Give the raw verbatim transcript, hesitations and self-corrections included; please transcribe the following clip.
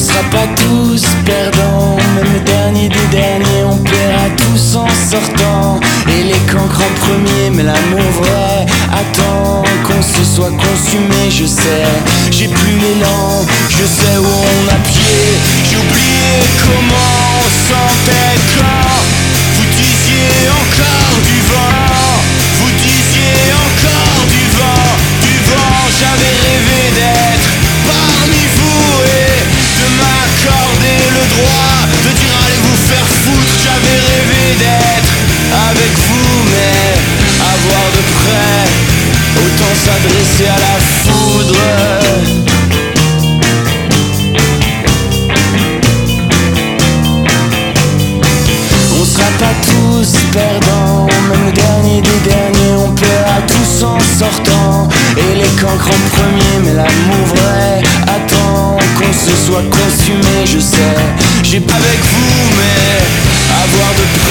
sera pas tous perdants, même le dernier des derniers, on paiera tous en sortant. Et les cancres en premier, mais l'amour vrai attend qu'on se soit consumé. Je sais, j'ai plus l'élan, je sais où on a pied. J'ai oublié comment on sentait quand vous disiez encore du vent, vous disiez encore du vent, du vent. J'avais rêvé d'être parmi vous et de m'accorder le droit de dire allez vous faire foutre. J'avais rêvé d'être avec vous, mais à voir de près, autant s'adresser à la foudre. On sera pas tous perdants, même le dernier des derniers, on paiera tous en sortant. Et les cancres en premier, mais l'amour vrai attend qu'on se soit consumé. Je sais, j'ai pas avec vous, mais à voir de